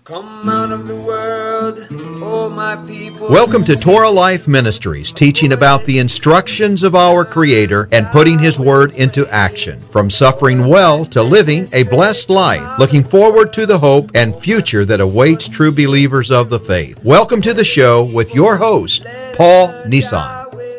Come out of the world, oh my people. Welcome to Torah Life Ministries, teaching about the instructions of our Creator and putting His Word into action. From suffering well to living a blessed life, looking forward to the hope and future that awaits true believers of the faith. Welcome to the show with your host, Paul Nissan.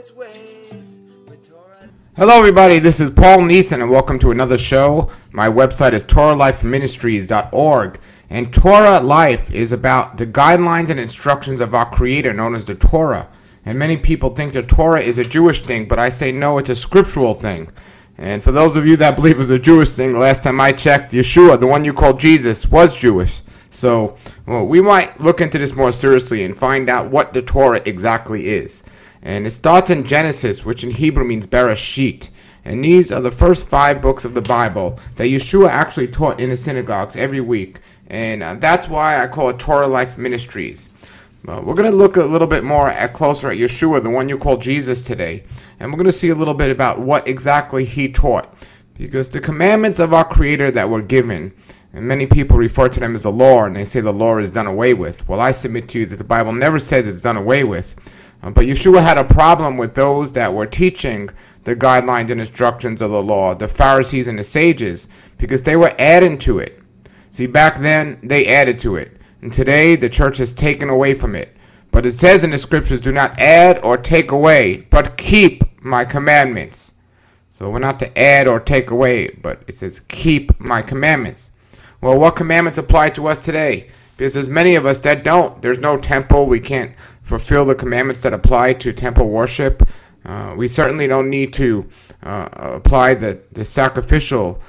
Hello everybody, this is Paul Neeson and welcome to another show. My website is TorahLifeMinistries.org, and Torah Life is about the guidelines and instructions of our Creator known as the Torah. And many people think the Torah is a Jewish thing, but I say no, it's a scriptural thing. And for those of you that believe it's a Jewish thing, last time I checked, Yeshua, the one you call Jesus, was Jewish. So we might look into this more seriously and find out what the Torah exactly is. And it starts in Genesis, which in Hebrew means Bereshit. And these are the first 5 books of the Bible that Yeshua actually taught in the synagogues every week. And that's why I call it Torah Life Ministries. We're going to look a little bit more closer at Yeshua, the one you call Jesus, today. And we're going to see a little bit about what exactly he taught. Because the commandments of our Creator that were given, and many people refer to them as the law, and they say the law is done away with. Well, I submit to you that the Bible never says it's done away with. But Yeshua had a problem with those that were teaching the guidelines and instructions of the law, the Pharisees and the sages, because they were adding to it. See, back then, they added to it. And today, the church has taken away from it. But it says in the scriptures, do not add or take away, but keep my commandments. So we're not to add or take away, but it says keep my commandments. Well, what commandments apply to us today? Because there's many of us that don't. There's no temple. We can't fulfill the commandments that apply to temple worship. We certainly don't need to apply the sacrificial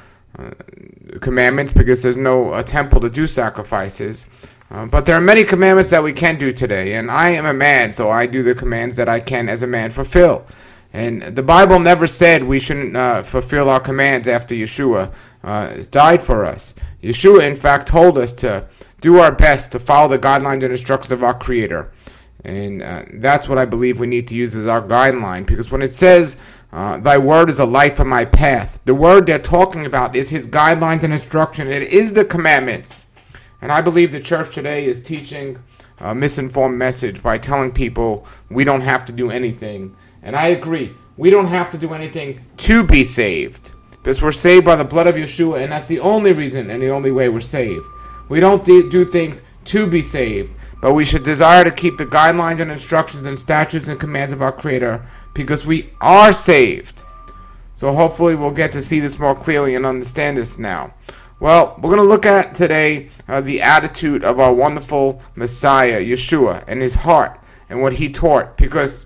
commandments because there's no temple to do sacrifices. But there are many commandments that we can do today. And I am a man, so I do the commands that I can as a man fulfill. And the Bible never said we shouldn't fulfill our commands after Yeshua died for us. Yeshua, in fact, told us to do our best to follow the guidelines and instructions of our Creator. And that's what I believe we need to use as our guideline. Because when it says, thy word is a light for my path, the word they're talking about is his guidelines and instruction. It is the commandments. And I believe the church today is teaching a misinformed message by telling people we don't have to do anything. And I agree. We don't have to do anything to be saved. Because we're saved by the blood of Yeshua, and that's the only reason and the only way we're saved. We don't do things to be saved. But we should desire to keep the guidelines and instructions and statutes and commands of our Creator because we are saved. So hopefully we'll get to see this more clearly and understand this now. Well, we're going to look at today the attitude of our wonderful Messiah, Yeshua, and his heart and what he taught. Because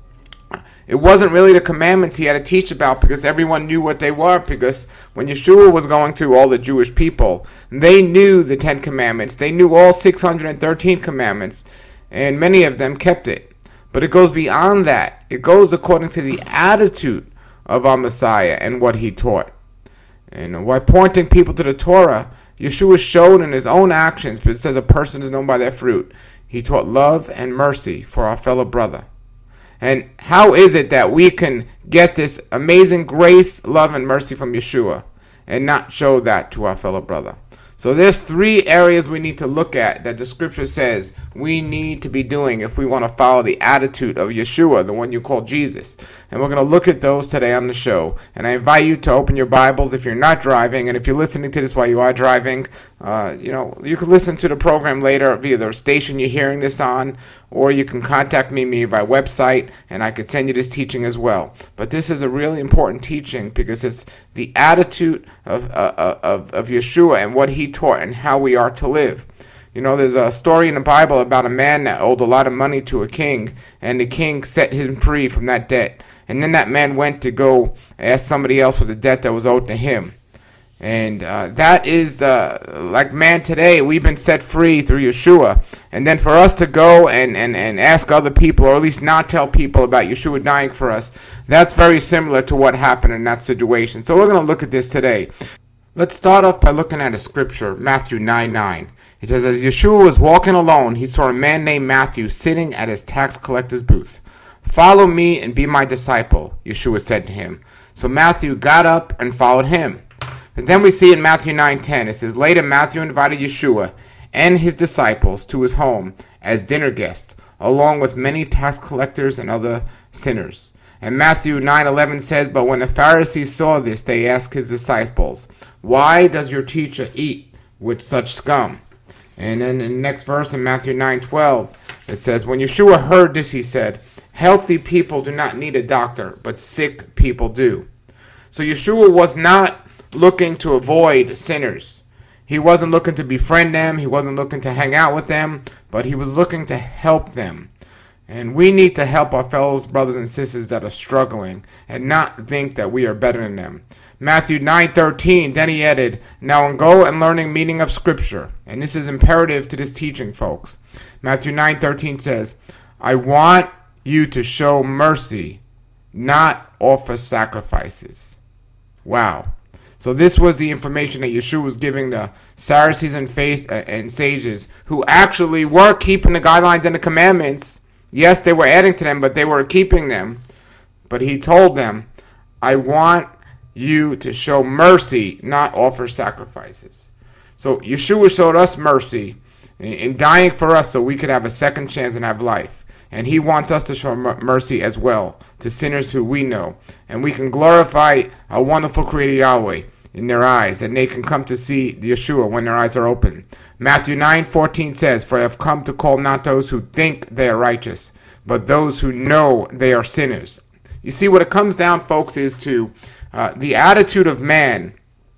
it wasn't really the commandments he had to teach about because everyone knew what they were. Because when Yeshua was going through all the Jewish people, they knew the 10 commandments. They knew all 613 commandments, and many of them kept it. But it goes beyond that. It goes according to the attitude of our Messiah and what he taught. And by pointing people to the Torah, Yeshua showed in his own actions, but it says a person is known by their fruit. He taught love and mercy for our fellow brother. And how is it that we can get this amazing grace, love, and mercy from Yeshua and not show that to our fellow brother? So there's 3 areas we need to look at that the scripture says we need to be doing if we want to follow the attitude of Yeshua, the one you call Jesus. And we're going to look at those today on the show. And I invite you to open your Bibles if you're not driving. And if you're listening to this while you are driving, you can listen to the program later via the station you're hearing this on, or you can contact me via website, and I could send you this teaching as well. But this is a really important teaching because it's the attitude of Yeshua and what he taught and how we are to live. You know, there's a story in the Bible about a man that owed a lot of money to a king, and the king set him free from that debt. And then that man went to go ask somebody else for the debt that was owed to him. And that is like man today, we've been set free through Yeshua. And then for us to go and ask other people, or at least not tell people about Yeshua dying for us, that's very similar to what happened in that situation. So we're going to look at this today. Let's start off by looking at a scripture, Matthew 9:9. It says, as Yeshua was walking alone, he saw a man named Matthew sitting at his tax collector's booth. Follow me and be my disciple, Yeshua said to him. So Matthew got up and followed him. But then we see in Matthew 9:10, it says, later Matthew invited Yeshua and his disciples to his home as dinner guests, along with many tax collectors and other sinners. And Matthew 9:11 says, "But when the Pharisees saw this, they asked his disciples, 'Why does your teacher eat with such scum?'" And then in the next verse in Matthew 9:12, it says, "When Yeshua heard this, he said, 'Healthy people do not need a doctor, but sick people do.'" So Yeshua was not looking to avoid sinners. He wasn't looking to befriend them. He wasn't looking to hang out with them, but he was looking to help them. And we need to help our fellow brothers and sisters that are struggling and not think that we are better than them. Matthew 9:13, then he added, "Now go and learning meaning of Scripture." And this is imperative to this teaching, folks. Matthew 9:13 says, "I want you to show mercy, not offer sacrifices." Wow. So this was the information that Yeshua was giving the Pharisees and sages who actually were keeping the guidelines and the commandments. Yes, they were adding to them, but they were keeping them. But he told them, "I want you to show mercy, not offer sacrifices." So Yeshua showed us mercy in dying for us so we could have a second chance and have life. And he wants us to show mercy as well to sinners who we know. And we can glorify a wonderful Creator Yahweh in their eyes, and they can come to see Yeshua when their eyes are open. Matthew 9:14 says, "For I have come to call not those who think they are righteous, but those who know they are sinners." You see, what it comes down, folks, is to the attitude of man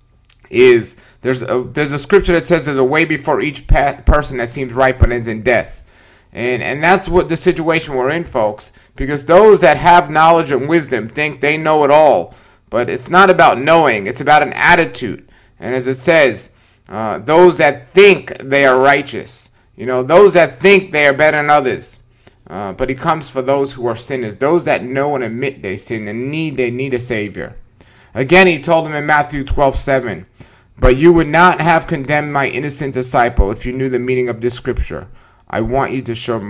is, there's a scripture that says there's a way before each person that seems right but ends in death. And that's what the situation we're in, folks, because those that have knowledge and wisdom think they know it all. But it's not about knowing, it's about an attitude. And as it says, those that think they are righteous, those that think they are better than others. But he comes for those who are sinners, those that know and admit they sin and they need a Savior. Again, he told them in Matthew 12:7, "But you would not have condemned my innocent disciple if you knew the meaning of this scripture. I want you to show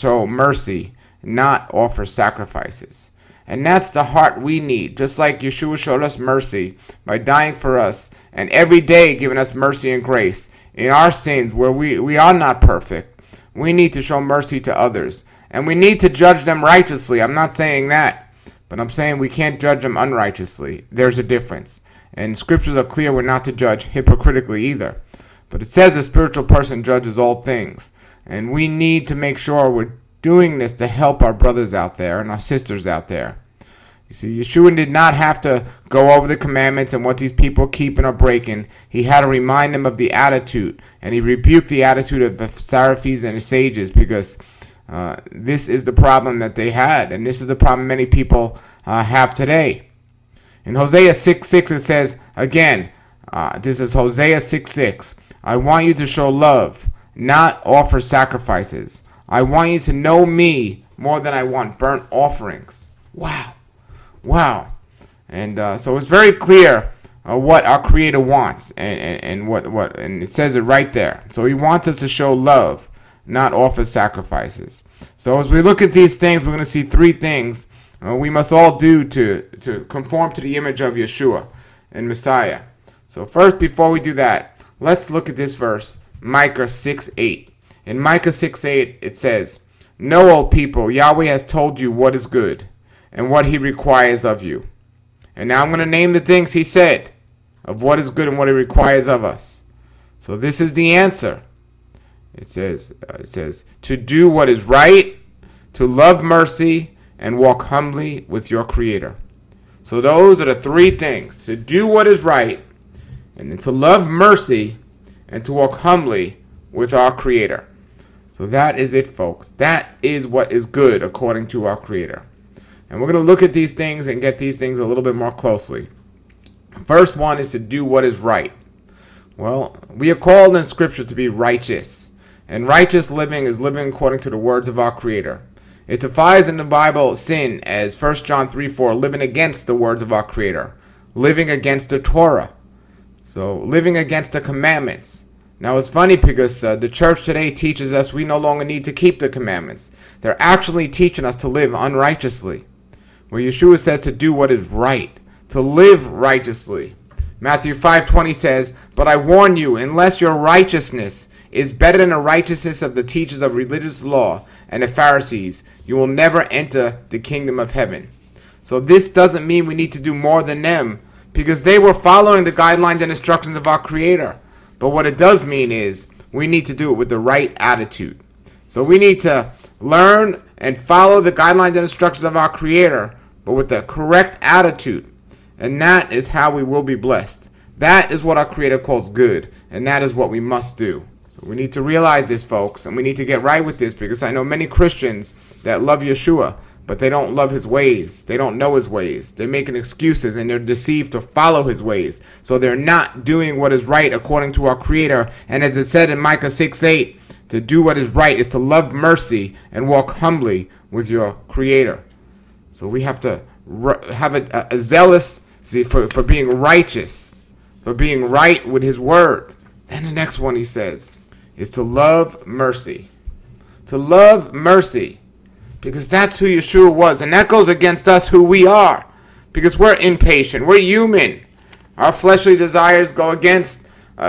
mercy, not offer sacrifices." And that's the heart we need. Just like Yeshua showed us mercy by dying for us and every day giving us mercy and grace in our sins where we are not perfect. We need to show mercy to others. And we need to judge them righteously. I'm not saying that. But I'm saying we can't judge them unrighteously. There's a difference. And scriptures are clear we're not to judge hypocritically either. But it says a spiritual person judges all things. And we need to make sure we're doing this to help our brothers out there and our sisters out there. You see, Yeshua did not have to go over the commandments and what these people keeping or breaking. He had to remind them of the attitude. And he rebuked the attitude of the Pharisees and the sages because this is the problem that they had. And this is the problem many people have today. In Hosea 6:6 it says, again, this is Hosea 6:6, "I want you to show love, not offer sacrifices. I want you to know me more than I want burnt offerings." Wow. Wow. And so it's very clear what our Creator wants and what and it says it right there. So he wants us to show love, not offer sacrifices. So as we look at these things, we're going to see three things we must all do to conform to the image of Yeshua and Messiah. So first, before we do that, let's look at this verse, Micah 6:8. In Micah 6:8, it says, "Know, O people, Yahweh has told you what is good and what he requires of you." And now I'm going to name the things he said of what is good and what he requires of us. So this is the answer. It says, to do what is right, to love mercy, and walk humbly with your Creator. So those are the three things: to do what is right, and then to love mercy, and to walk humbly with our Creator. So that is it, folks. That is what is good according to our Creator. And we're going to look at these things and get these things a little bit more closely. First one is to do what is right. Well, we are called in Scripture to be righteous. And righteous living is living according to the words of our Creator. It defines in the Bible sin as 1 John 3:4, living against the words of our Creator, living against the Torah. So living against the commandments. Now it's funny because the church today teaches us we no longer need to keep the commandments. They're actually teaching us to live unrighteously. Where Yeshua says to do what is right, to live righteously. Matthew 5:20 says, "But I warn you, unless your righteousness is better than the righteousness of the teachers of religious law and the Pharisees, you will never enter the kingdom of heaven. So this doesn't mean we need to do more than them, because they were following the guidelines and instructions of our Creator. But what it does mean is we need to do it with the right attitude. So we need to learn and follow the guidelines and instructions of our Creator, but with the correct attitude. And that is how we will be blessed. That is what our Creator calls good, and that is what we must do. So we need to realize this, folks, and we need to get right with this, because I know many Christians that love Yeshua, but they don't love his ways. They don't know his ways. They're making excuses, and they're deceived to follow his ways. So they're not doing what is right according to our Creator. And as it said in Micah 6:8, to do what is right is to love mercy and walk humbly with your Creator. So we have to have a zealous for being righteous, for being right with his word. Then the next one he says is to love mercy. To love mercy. Because that's who Yeshua was. And that goes against us, who we are. Because we're impatient. We're human. Our fleshly desires go against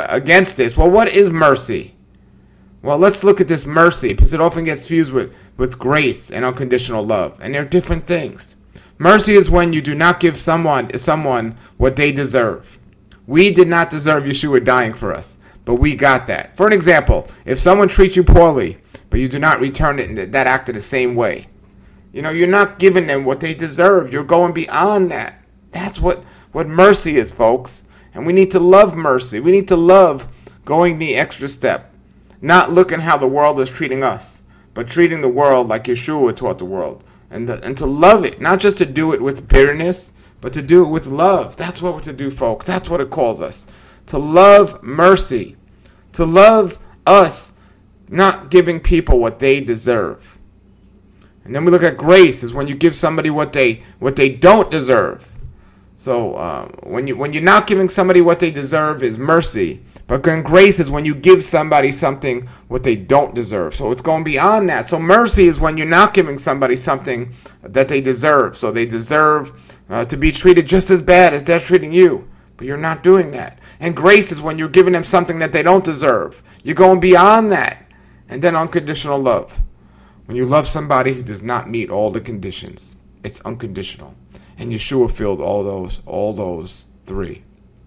this. Well, what is mercy? Well, let's look at this mercy, because it often gets fused with grace and unconditional love. And they're different things. Mercy is when you do not give someone what they deserve. We did not deserve Yeshua dying for us, but we got that. For an example, if someone treats you poorly, but you do not return it in that act in the same way, you're not giving them what they deserve. You're going beyond that. That's what mercy is, folks. And we need to love mercy. We need to love going the extra step. Not looking how the world is treating us, but treating the world like Yeshua taught the world. And to love it. Not just to do it with bitterness, but to do it with love. That's what we're to do, folks. That's what it calls us. To love mercy. To love us, not giving people what they deserve. And then we look at grace, is when you give somebody what they don't deserve. So when you're not giving somebody what they deserve is mercy. But grace is when you give somebody something what they don't deserve. So it's going beyond that. So mercy is when you're not giving somebody something that they deserve. So they deserve to be treated just as bad as they're treating you. But you're not doing that. And grace is when you're giving them something that they don't deserve. You're going beyond that. And then unconditional love. When you love somebody who does not meet all the conditions, it's unconditional. And Yeshua filled all those three.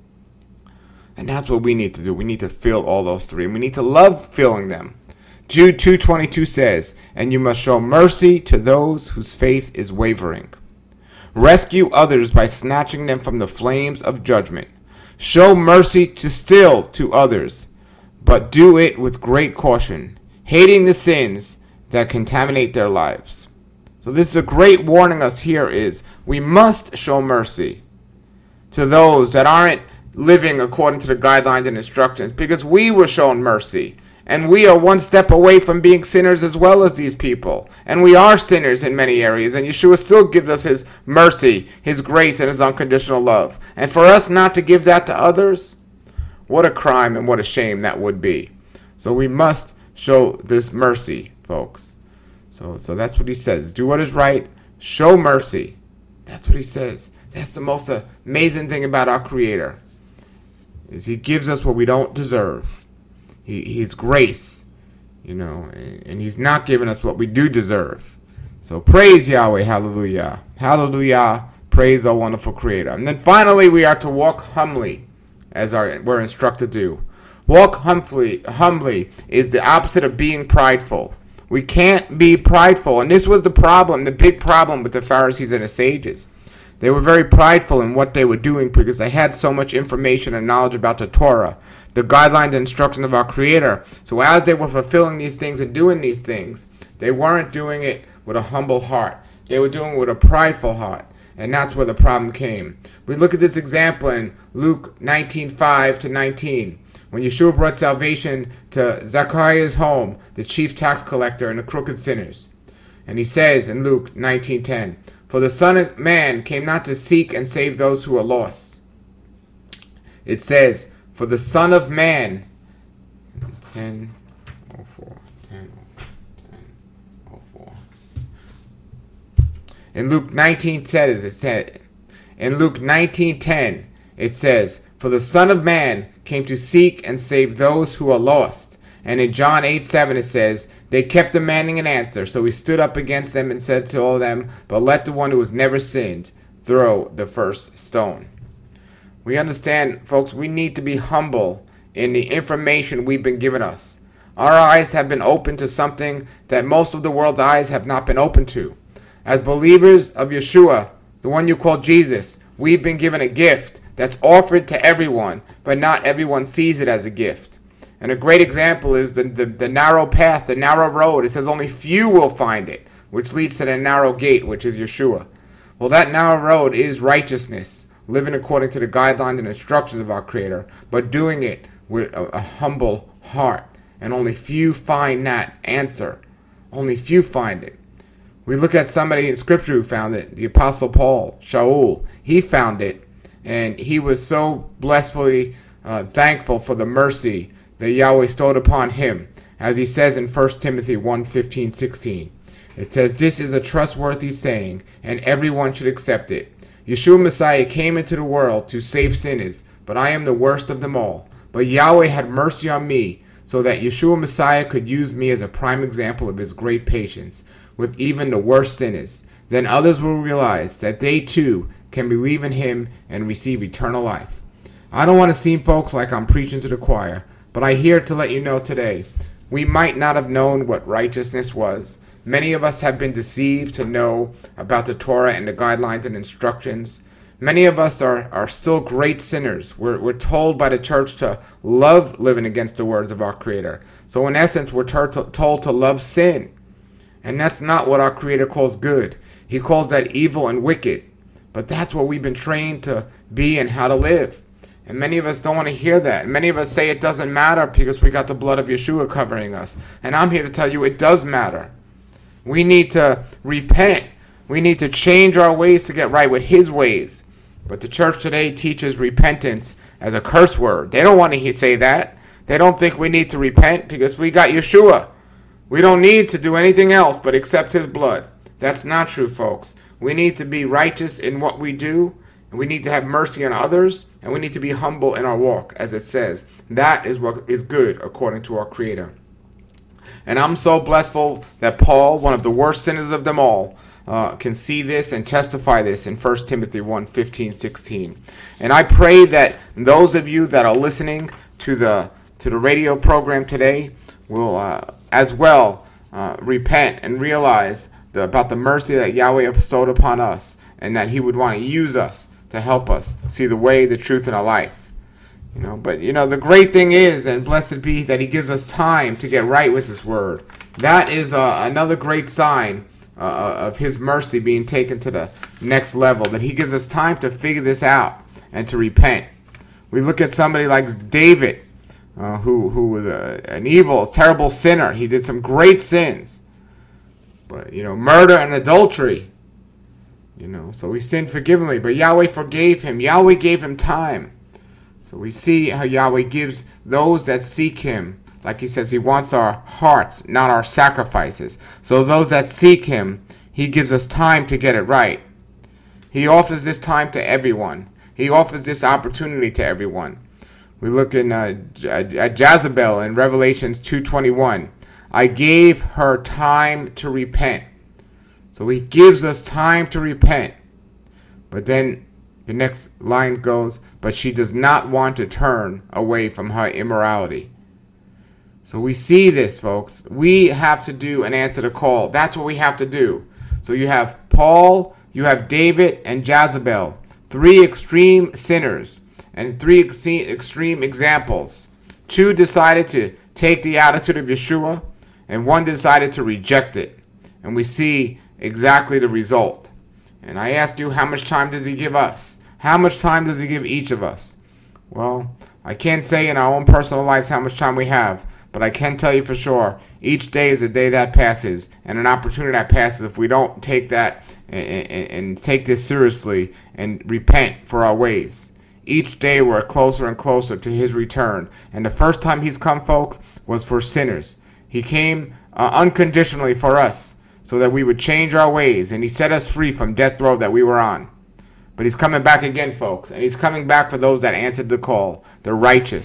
And that's what we need to do. We need to fill all those three. And we need to love filling them. Jude 2:22 says, and you must show mercy to those whose faith is wavering. Rescue others by snatching them from the flames of judgment. Show mercy to others, but do it with great caution, hating the sins that contaminate their lives. So this is a great warning us here is we must show mercy to those that aren't living according to the guidelines and instructions, because we were shown mercy. And we are one step away from being sinners as well as these people. And we are sinners in many areas. And Yeshua still gives us his mercy, his grace, and his unconditional love. And for us not to give that to others, what a crime and what a shame that would be. So we must show this mercy, folks. So that's what he says. Do what is right. Show mercy. That's what he says. That's the most amazing thing about our Creator, is he gives us what we don't deserve. He's grace, and he's not giving us what we do deserve. So praise Yahweh, hallelujah. Hallelujah, praise our wonderful Creator. And then finally, we are to walk humbly, as we're instructed to do. Walk humbly is the opposite of being prideful. We can't be prideful. And this was the problem, the big problem with the Pharisees and the sages. They were very prideful in what they were doing because they had so much information and knowledge about the Torah, the guidelines and instruction of our Creator. So as they were fulfilling these things and doing these things, they weren't doing it with a humble heart. They were doing it with a prideful heart. And that's where the problem came. We look at this example in Luke 19:5-19. When Yeshua brought salvation to Zacchaeus' home, the chief tax collector and the crooked sinners. And he says in Luke 19:10, for the Son of Man came not to seek and save those who are lost. It says, for the Son of Man, 10:04. In Luke 19:10, it says, for the Son of Man came to seek and save those who are lost. And in John 8:7 it says, they kept demanding an answer. So he stood up against them and said to all of them, but let the one who has never sinned throw the first stone. We understand, folks, we need to be humble in the information we've been given us. Our eyes have been opened to something that most of the world's eyes have not been open to. As believers of Yeshua, the one you call Jesus, we've been given a gift that's offered to everyone, but not everyone sees it as a gift. And a great example is the narrow path, the narrow road. It says only few will find it, which leads to the narrow gate, which is Yeshua. Well, that narrow road is righteousness, living according to the guidelines and instructions of our Creator, but doing it with a humble heart. And only few find that answer. Only few find it. We look at somebody in Scripture who found it, the Apostle Paul, Shaul. He found it, and he was so blissfully thankful for the mercy that Yahweh bestowed upon him, as he says in 1 Timothy 1:15-16. It says, this is a trustworthy saying, and everyone should accept it. Yeshua Messiah came into the world to save sinners, but I am the worst of them all. But Yahweh had mercy on me, so that Yeshua Messiah could use me as a prime example of his great patience with even the worst sinners. Then others will realize that they too can believe in him and receive eternal life. I don't want to seem, folks, like I'm preaching to the choir, but I'm here to let you know today, we might not have known what righteousness was. Many of us have been deceived to know about the Torah and the guidelines and instructions. Many of us are still great sinners. We're told by the church to love living against the words of our Creator. So in essence, we're told to love sin. And that's not what our Creator calls good. He calls that evil and wicked. But that's what we've been trained to be and how to live. And many of us don't want to hear that. Many of us say it doesn't matter because we got the blood of Yeshua covering us. And I'm here to tell you it does matter. We need to repent. We need to change our ways to get right with his ways. But the church today teaches repentance as a curse word. They don't want to say that. They don't think we need to repent because we got Yeshua. We don't need to do anything else but accept his blood. That's not true, folks. We need to be righteous in what we do, and we need to have mercy on others, and we need to be humble in our walk, as it says. That is what is good according to our Creator. And I'm so blessful that Paul, one of the worst sinners of them all, can see this and testify this in 1 Timothy 1:15-16. And I pray that those of you that are listening to the radio program today will as well repent and realize about the mercy that Yahweh bestowed upon us, and that he would want to use us to help us see the way, the truth, and the life. But the great thing is, and blessed be that he gives us time to get right with his word. That is another great sign of his mercy being taken to the next level, that he gives us time to figure this out and to repent. We look at somebody like David, who was an evil, terrible sinner. He did some great sins, but murder and adultery. So he sinned forgivingly, but Yahweh forgave him. Yahweh gave him time. So we see how Yahweh gives those that seek him. Like he says, he wants our hearts, not our sacrifices. So those that seek him, he gives us time to get it right. He offers this time to everyone. He offers this opportunity to everyone. We look at Jezebel in Revelations 2:21. I gave her time to repent. So he gives us time to repent. But then the next line goes, but she does not want to turn away from her immorality. So we see this, folks. We have to do and answer the call. That's what we have to do. So you have Paul, you have David, and Jezebel. 3 extreme sinners and 3 extreme examples. 2 decided to take the attitude of Yeshua, and 1 decided to reject it. And we see exactly the result. And I asked you, how much time does he give us? How much time does he give each of us? Well, I can't say in our own personal lives how much time we have, but I can tell you for sure, each day is a day that passes, and an opportunity that passes if we don't take that and take this seriously and repent for our ways. Each day we're closer and closer to his return. And the first time he's come, folks, was for sinners. He came unconditionally for us so that we would change our ways, and he set us free from death row that we were on. But he's coming back again, folks, and he's coming back for those that answered the call, the righteous,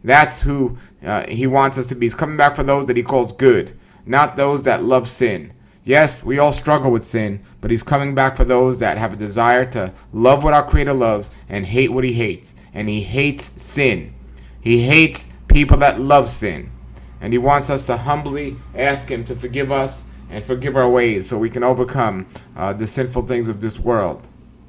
That's who he wants us to be. He's coming back for those that he calls good, not those that love sin. Yes, we all struggle with sin, but he's coming back for those that have a desire to love what our Creator loves and hate what he hates. And he hates sin. He hates people that love sin. And he wants us to humbly ask him to forgive us and forgive our ways so we can overcome the sinful things of this world.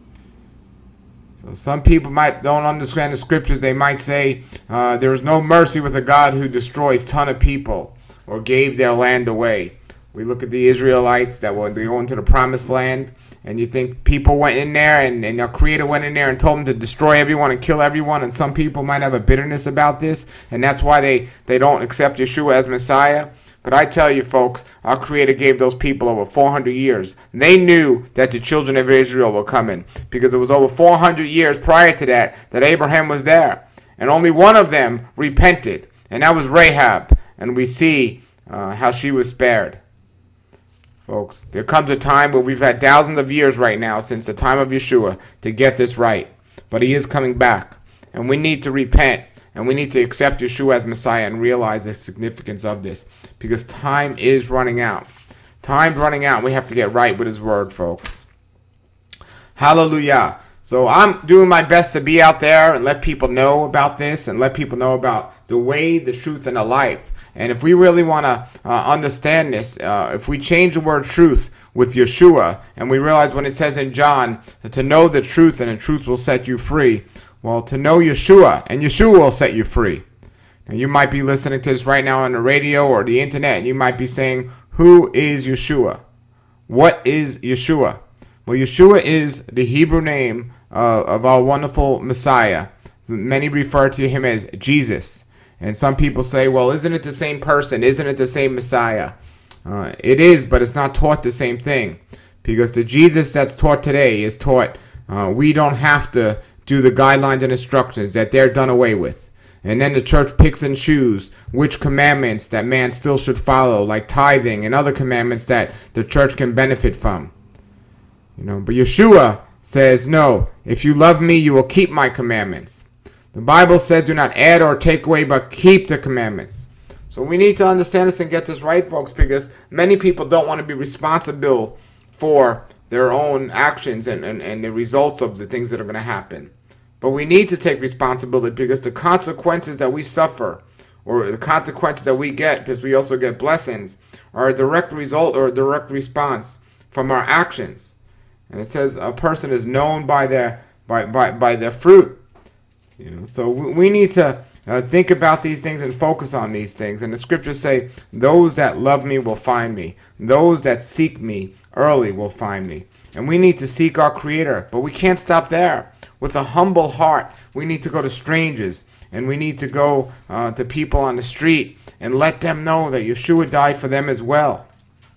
So some people don't understand the scriptures. They might say there is no mercy with a God who destroys ton of people or gave their land away. We look at the Israelites that when they go into the promised land, and you think people went in there and their Creator went in there and told them to destroy everyone and kill everyone, and some people might have a bitterness about this, and that's why they don't accept Yeshua as Messiah. But I tell you folks, our Creator gave those people over 400 years. They knew that the children of Israel were coming, because it was over 400 years prior to that Abraham was there. And only one of them repented, and that was Rahab. And we see how she was spared. Folks, there comes a time where we've had thousands of years right now since the time of Yeshua to get this right. But he is coming back. And we need to repent. And we need to accept Yeshua as Messiah and realize the significance of this. Because time is running out. Time's running out and we have to get right with his word, folks. Hallelujah. So I'm doing my best to be out there and let people know about this and let people know about the way, the truth, and the life. And if we really want to understand this, if we change the word truth with Yeshua, and we realize when it says in John to know the truth and the truth will set you free, well, to know Yeshua, and Yeshua will set you free. Now, you might be listening to this right now on the radio or the internet, and you might be saying, who is Yeshua? What is Yeshua? Well, Yeshua is the Hebrew name of our wonderful Messiah. Many refer to him as Jesus. And some people say, well, isn't it the same person? Isn't it the same Messiah? It is, but it's not taught the same thing. Because the Jesus that's taught today is taught, we don't have to do the guidelines and instructions, that they're done away with. And then the church picks and chooses which commandments that man still should follow, like tithing and other commandments that the church can benefit from. But Yeshua says, no, if you love me, you will keep my commandments. The Bible says do not add or take away, but keep the commandments. So we need to understand this and get this right, folks, because many people don't want to be responsible for their own actions and the results of the things that are going to happen. But we need to take responsibility because the consequences that we suffer or the consequences that we get, because we also get blessings, are a direct result or a direct response from our actions. And it says a person is known by their fruit. So we need to think about these things and focus on these things. And the scriptures say, those that love me will find me. Those that seek me early will find me. And we need to seek our Creator. But we can't stop there. With a humble heart, we need to go to strangers. And we need to go to people on the street and let them know that Yeshua died for them as well.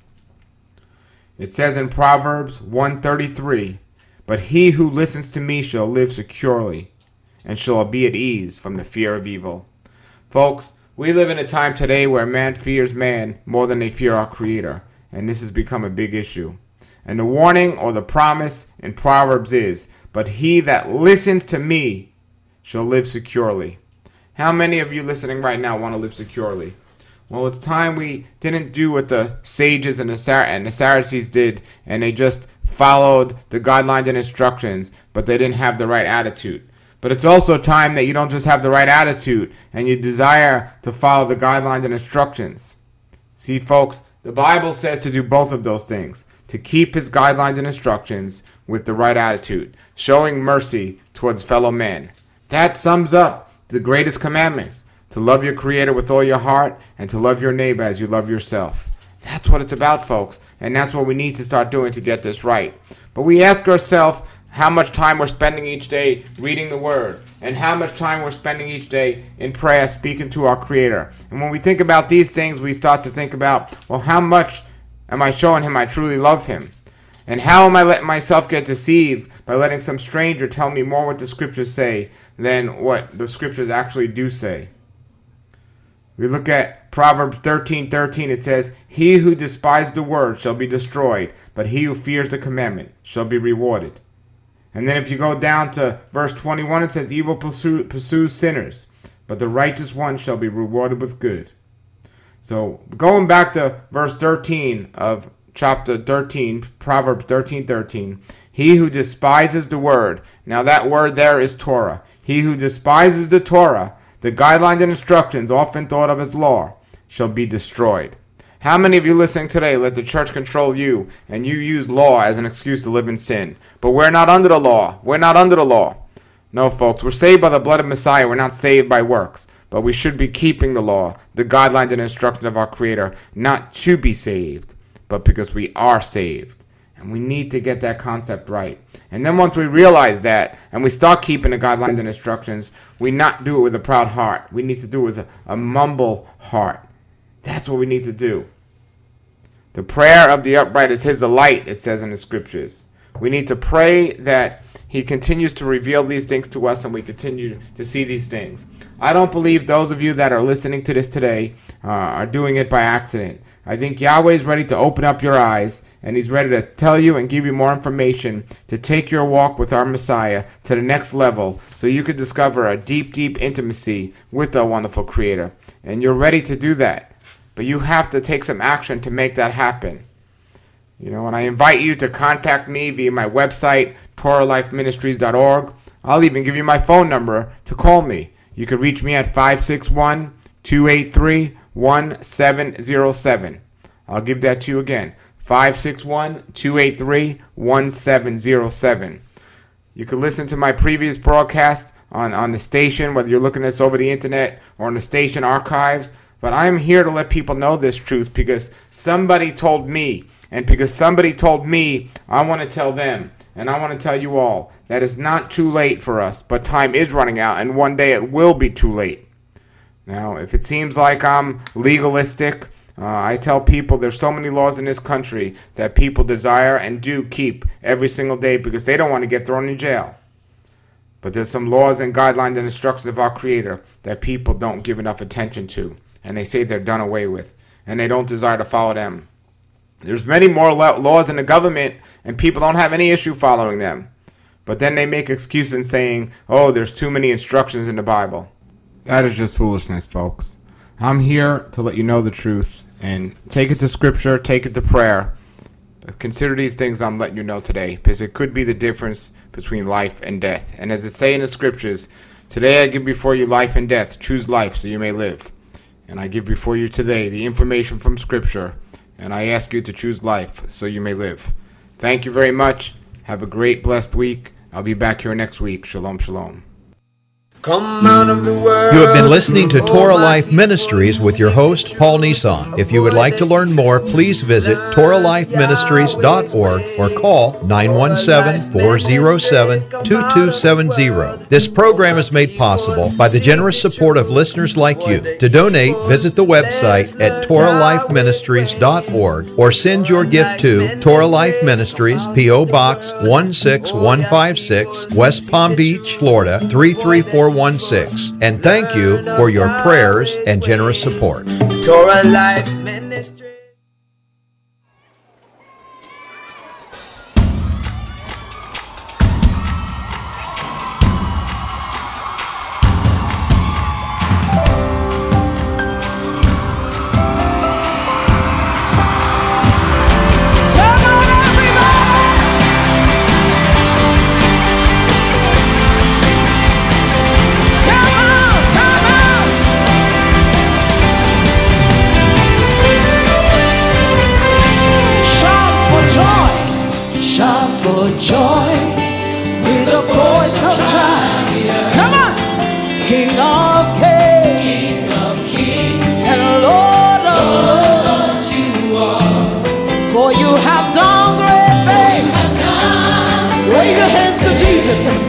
It says in Proverbs 1:33, but he who listens to me shall live securely, and shall be at ease from the fear of evil. Folks, we live in a time today where man fears man more than they fear our Creator, and this has become a big issue. And the warning or the promise in Proverbs is, but he that listens to me shall live securely. How many of you listening right now want to live securely? Well, it's time we didn't do what the sages and the Sadducees did, and they just followed the guidelines and instructions, but they didn't have the right attitude. But it's also time that you don't just have the right attitude and you desire to follow the guidelines and instructions. See, folks, the Bible says to do both of those things. To keep his guidelines and instructions with the right attitude, showing mercy towards fellow men. That sums up the greatest commandments. To love your Creator with all your heart and to love your neighbor as you love yourself. That's what it's about, folks. And that's what we need to start doing to get this right. But we ask ourselves how much time we're spending each day reading the Word, and how much time we're spending each day in prayer speaking to our Creator. And when we think about these things, we start to think about, well, how much am I showing Him I truly love Him? And how am I letting myself get deceived by letting some stranger tell me more what the Scriptures say than what the Scriptures actually do say? We look at Proverbs 13:13. It says, he who despises the word shall be destroyed, but he who fears the commandment shall be rewarded. And then if you go down to verse 21, it says, evil pursues sinners, but the righteous one shall be rewarded with good. So going back to verse 13 of chapter 13, Proverbs 13:13, he who despises the word, now that word there is Torah. He who despises the Torah, the guidelines and instructions often thought of as law, shall be destroyed. How many of you listening today let the church control you and you use law as an excuse to live in sin? But we're not under the law. We're not under the law. No, folks, we're saved by the blood of Messiah. We're not saved by works. But we should be keeping the law, the guidelines and instructions of our Creator, not to be saved, but because we are saved. And we need to get that concept right. And then once we realize that, and we start keeping the guidelines and instructions, we not do it with a proud heart. We need to do it with a mumble heart. That's what we need to do. The prayer of the upright is his delight, it says in the scriptures. We need to pray that he continues to reveal these things to us and we continue to see these things. I don't believe those of you that are listening to this today are doing it by accident. I think Yahweh is ready to open up your eyes and he's ready to tell you and give you more information to take your walk with our Messiah to the next level so you could discover a deep, deep intimacy with the wonderful Creator. And you're ready to do that. But you have to take some action to make that happen. You know, and I invite you to contact me via my website, TorahLifeMinistries.org. I'll even give you my phone number to call me. You can reach me at 561-283-1707. I'll give that to you again. 561-283-1707. You can listen to my previous broadcast on the station, whether you're looking at this over the internet or on the station archives. But I'm here to let people know this truth because somebody told me. And because somebody told me, I want to tell them. And I want to tell you all that it's not too late for us. But time is running out. And one day it will be too late. Now, if it seems like I'm legalistic, I tell people there's so many laws in this country that people desire and do keep every single day because they don't want to get thrown in jail. But there's some laws and guidelines and instructions of our Creator that people don't give enough attention to. And they say they're done away with. And they don't desire to follow them. There's many more laws in the government, and people don't have any issue following them. But then they make excuses saying, oh, there's too many instructions in the Bible. That is just foolishness, folks. I'm here to let you know the truth. And take it to Scripture, take it to prayer. But consider these things I'm letting you know today. Because it could be the difference between life and death. And as it say in the Scriptures, today I give before you life and death. Choose life so you may live. And I give before you today the information from Scripture. And I ask you to choose life so you may live. Thank you very much. Have a great, blessed week. I'll be back here next week. Shalom, shalom. Come out of the world. You have been listening to Torah Life Ministries with your host, Paul Nissan. If you would like to learn more, please visit TorahLifeMinistries.org or call 917-407-2270. This program is made possible by the generous support of listeners like you. To donate, visit the website at TorahLifeMinistries.org or send your gift to Torah Life Ministries, P.O. Box 16156, West Palm Beach, Florida 33416. And thank you for your prayers and generous support. Torah Life Ministry. For joy with a voice of triumph. Come on! King of kings and Lord of lords you are. For you have done great things. Wave your hands to Jesus.